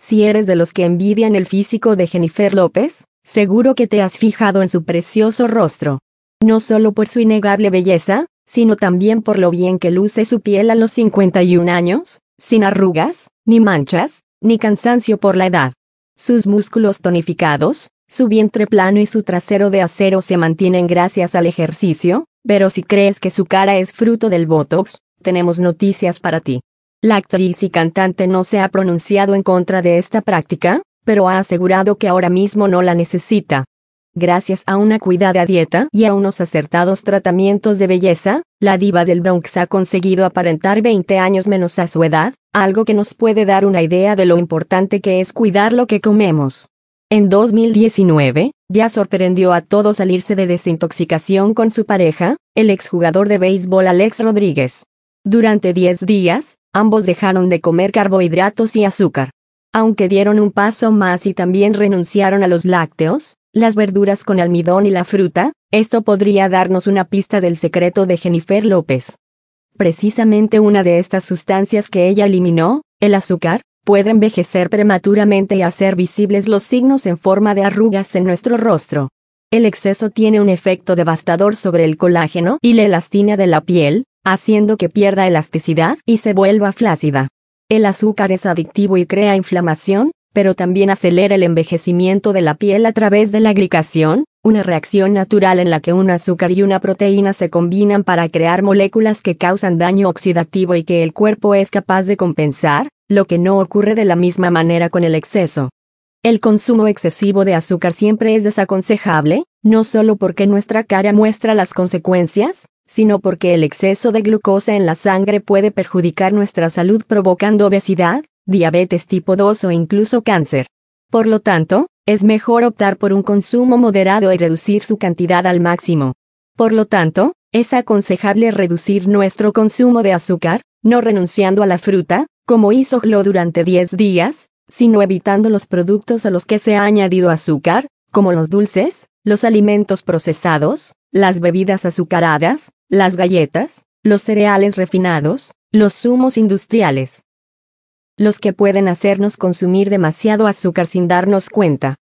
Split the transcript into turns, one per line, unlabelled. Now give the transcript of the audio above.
Si eres de los que envidian el físico de Jennifer López, seguro que te has fijado en su precioso rostro. No solo por su innegable belleza, sino también por lo bien que luce su piel a los 51 años, sin arrugas, ni manchas, ni cansancio por la edad. Sus músculos tonificados, su vientre plano y su trasero de acero se mantienen gracias al ejercicio, pero si crees que su cara es fruto del Botox, tenemos noticias para ti. La actriz y cantante no se ha pronunciado en contra de esta práctica, pero ha asegurado que ahora mismo no la necesita. Gracias a una cuidada dieta y a unos acertados tratamientos de belleza, la diva del Bronx ha conseguido aparentar 20 años menos a su edad, algo que nos puede dar una idea de lo importante que es cuidar lo que comemos. En 2019, ya sorprendió a todos al irse de desintoxicación con su pareja, el exjugador de béisbol Alex Rodríguez. Durante 10 días, ambos dejaron de comer carbohidratos y azúcar. Aunque dieron un paso más y también renunciaron a los lácteos, las verduras con almidón y la fruta, esto podría darnos una pista del secreto de Jennifer López. Precisamente una de estas sustancias que ella eliminó, el azúcar, puede envejecer prematuramente y hacer visibles los signos en forma de arrugas en nuestro rostro. El exceso tiene un efecto devastador sobre el colágeno y la elastina de la piel, haciendo que pierda elasticidad y se vuelva flácida. El azúcar es adictivo y crea inflamación, pero también acelera el envejecimiento de la piel a través de la glicación, una reacción natural en la que un azúcar y una proteína se combinan para crear moléculas que causan daño oxidativo y que el cuerpo es capaz de compensar, lo que no ocurre de la misma manera con el exceso. El consumo excesivo de azúcar siempre es desaconsejable, no solo porque nuestra cara muestra las consecuencias, sino porque el exceso de glucosa en la sangre puede perjudicar nuestra salud provocando obesidad, diabetes tipo 2 o incluso cáncer. Por lo tanto, es mejor optar por un consumo moderado y reducir su cantidad al máximo. Por lo tanto, es aconsejable reducir nuestro consumo de azúcar, no renunciando a la fruta, como hizo Glo durante 10 días, sino evitando los productos a los que se ha añadido azúcar, como los dulces, los alimentos procesados, las bebidas azucaradas, las galletas, los cereales refinados, los zumos industriales. Los que pueden hacernos consumir demasiado azúcar sin darnos cuenta.